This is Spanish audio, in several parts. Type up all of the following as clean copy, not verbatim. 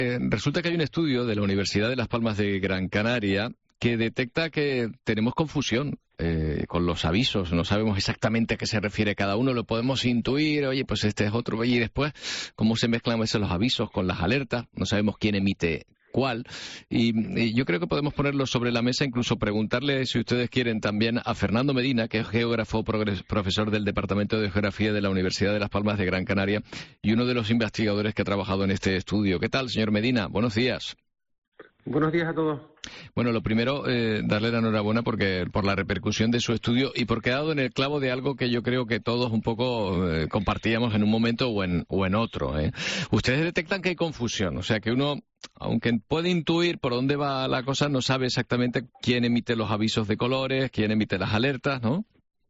Resulta que hay un estudio de la Universidad de Las Palmas de Gran Canaria que detecta que tenemos confusión con los avisos. No sabemos exactamente a qué se refiere cada uno, lo podemos intuir, oye, pues este es otro, y después cómo se mezclan a veces los avisos con las alertas, no sabemos quién emite cuál, y yo creo que podemos ponerlo sobre la mesa, incluso preguntarle, si ustedes quieren, también a Fernando Medina, que es geógrafo, profesor del Departamento de Geografía de la Universidad de Las Palmas de Gran Canaria y uno de los investigadores que ha trabajado en este estudio. ¿Qué tal, señor Medina? Buenos días. Buenos días a todos. Bueno, lo primero, darle la enhorabuena por la repercusión de su estudio y porque ha dado en el clavo de algo que yo creo que todos un poco compartíamos en un momento o en otro. Ustedes detectan que hay confusión, o sea que uno, aunque puede intuir por dónde va la cosa, no sabe exactamente quién emite los avisos de colores, quién emite las alertas, ¿no?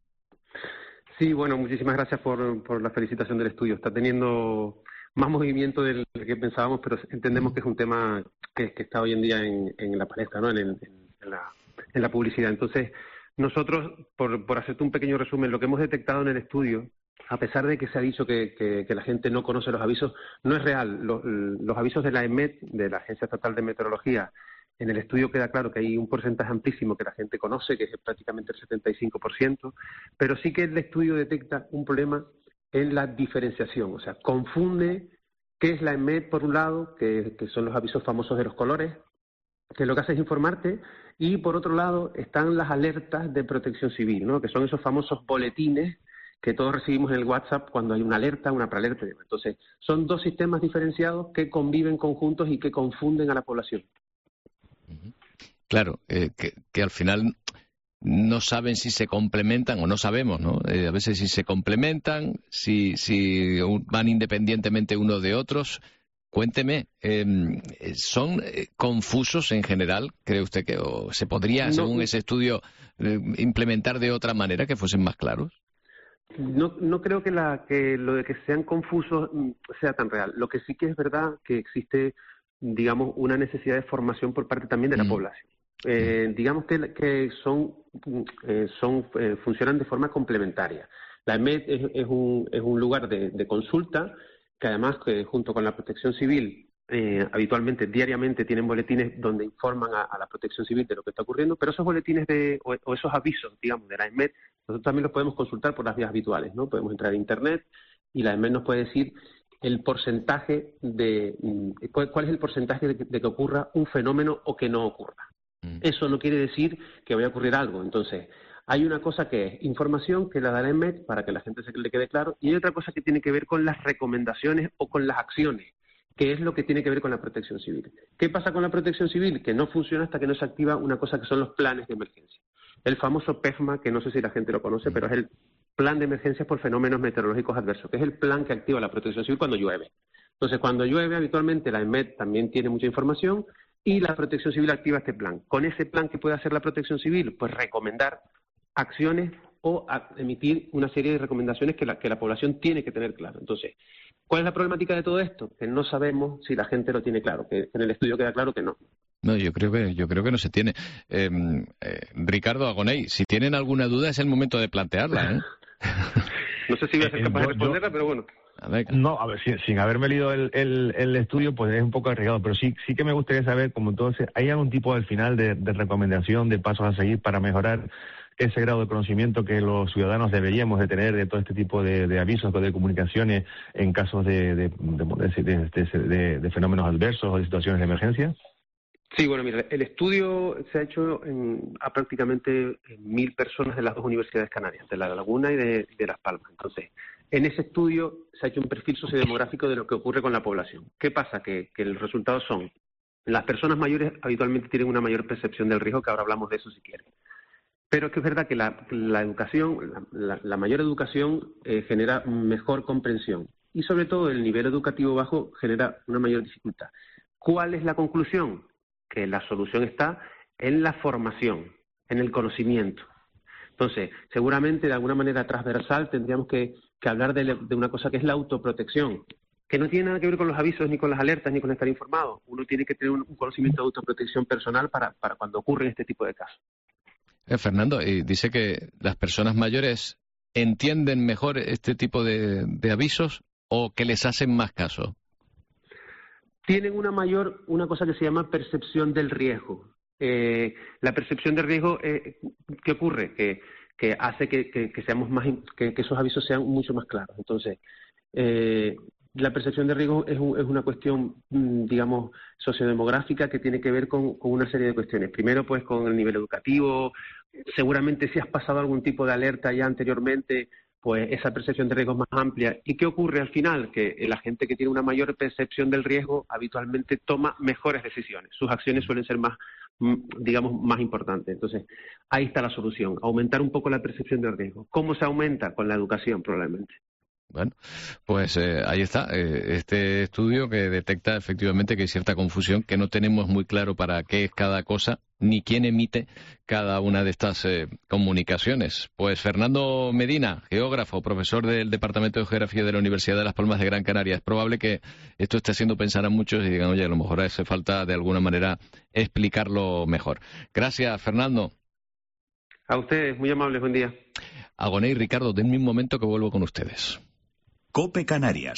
Sí, bueno, muchísimas gracias por la felicitación del estudio. Está teniendo más movimiento del que pensábamos, pero entendemos que es un tema que está hoy en día en la palestra, ¿no? En la publicidad. Entonces, nosotros, por hacerte un pequeño resumen, lo que hemos detectado en el estudio, a pesar de que se ha dicho que la gente no conoce los avisos, no es real. Los avisos de la EMET, de la Agencia Estatal de Meteorología, en el estudio queda claro que hay un porcentaje amplísimo que la gente conoce, que es prácticamente el 75%, pero sí que el estudio detecta un problema en la diferenciación, o sea, confunde qué es la EMET por un lado, que son los avisos famosos de los colores, que lo que hace es informarte, y por otro lado están las alertas de protección civil, ¿no? Que son esos famosos boletines que todos recibimos en el WhatsApp cuando hay una alerta, una prealerta. Entonces, son dos sistemas diferenciados que conviven conjuntos y que confunden a la población. Claro, que al final no saben si se complementan o no sabemos, ¿no? A veces si se complementan, si van independientemente unos de otros. Cuénteme, ¿son confusos en general? ¿Cree usted que se podría, según ese estudio, implementar de otra manera, que fuesen más claros? No creo que lo de que sean confusos sea tan real. Lo que sí que es verdad que existe, digamos, una necesidad de formación por parte también de la población. Digamos que funcionan de forma complementaria. La EMET es un lugar de consulta que además, que junto con la Protección Civil, habitualmente, diariamente, tienen boletines donde informan a la Protección Civil de lo que está ocurriendo, pero esos boletines o esos avisos, digamos, de la EMET, nosotros también los podemos consultar por las vías habituales, ¿no? Podemos entrar a Internet y la EMET nos puede decir el porcentaje cuál es el porcentaje de que ocurra un fenómeno o que no ocurra. Eso no quiere decir que vaya a ocurrir algo. Entonces, hay una cosa que es información que la da la EMET para que la gente se le quede claro, y hay otra cosa que tiene que ver con las recomendaciones o con las acciones, que es lo que tiene que ver con la protección civil. ¿Qué pasa con la protección civil? Que no funciona hasta que no se activa una cosa que son los planes de emergencia. El famoso PEFMA, que no sé si la gente lo conoce, pero es el Plan de Emergencias por Fenómenos Meteorológicos Adversos, que es el plan que activa la protección civil cuando llueve. Entonces, cuando llueve, habitualmente la EMET también tiene mucha información y la protección civil activa este plan. Con ese plan, ¿qué puede hacer la protección civil? Pues recomendar acciones o emitir una serie de recomendaciones que la población tiene que tener claro. Entonces, ¿cuál es la problemática de todo esto? Que no sabemos si la gente lo tiene claro, que en el estudio queda claro que no. No, yo creo que no se tiene. Ricardo Agoney, si tienen alguna duda es el momento de plantearla, ¿eh? No sé si voy a ser capaz de responderla, pero bueno. No, a ver, sin haberme leído el estudio, pues es un poco arriesgado, pero sí que me gustaría saber, como entonces, ¿hay algún tipo al final de recomendación, de pasos a seguir para mejorar ese grado de conocimiento que los ciudadanos deberíamos de tener de todo este tipo de avisos, de comunicaciones en casos de fenómenos adversos o de situaciones de emergencia? Sí, bueno, mira, el estudio se ha hecho a prácticamente 1.000 personas de las dos universidades canarias, de La Laguna y de Las Palmas. Entonces, en ese estudio se ha hecho un perfil sociodemográfico de lo que ocurre con la población. ¿Qué pasa? Que los resultados son, las personas mayores habitualmente tienen una mayor percepción del riesgo, que ahora hablamos de eso si quieren. Pero es que es verdad que la educación, la mayor educación genera mejor comprensión y sobre todo el nivel educativo bajo genera una mayor dificultad. ¿Cuál es la conclusión? Que la solución está en la formación, en el conocimiento. Entonces, seguramente de alguna manera transversal tendríamos que hablar de una cosa que es la autoprotección, que no tiene nada que ver con los avisos, ni con las alertas, ni con estar informado. Uno tiene que tener un conocimiento de autoprotección personal para cuando ocurren este tipo de casos. Fernando, dice que las personas mayores entienden mejor este tipo de avisos o que les hacen más caso. tienen una cosa que se llama percepción del riesgo. La percepción del riesgo, ¿qué ocurre? Que hace que seamos que esos avisos sean mucho más claros. Entonces, la percepción de riesgo es una cuestión, digamos, sociodemográfica que tiene que ver con una serie de cuestiones. Primero, pues, con el nivel educativo. Seguramente si has pasado algún tipo de alerta ya anteriormente, pues esa percepción de riesgo es más amplia. ¿Y qué ocurre al final? Que la gente que tiene una mayor percepción del riesgo habitualmente toma mejores decisiones. Sus acciones suelen ser más, digamos, más importantes. Entonces, ahí está la solución, aumentar un poco la percepción del riesgo. ¿Cómo se aumenta? Con la educación, probablemente. Bueno, pues ahí está, este estudio que detecta efectivamente que hay cierta confusión, que no tenemos muy claro para qué es cada cosa, ni quién emite cada una de estas comunicaciones. Pues Fernando Medina, geógrafo, profesor del Departamento de Geografía de la Universidad de Las Palmas de Gran Canaria. Es probable que esto esté haciendo pensar a muchos y digan, oye, a lo mejor hace falta de alguna manera explicarlo mejor. Gracias, Fernando. A ustedes, muy amables, buen día. Agoné y Ricardo, denme un momento que vuelvo con ustedes. COPE Canarias.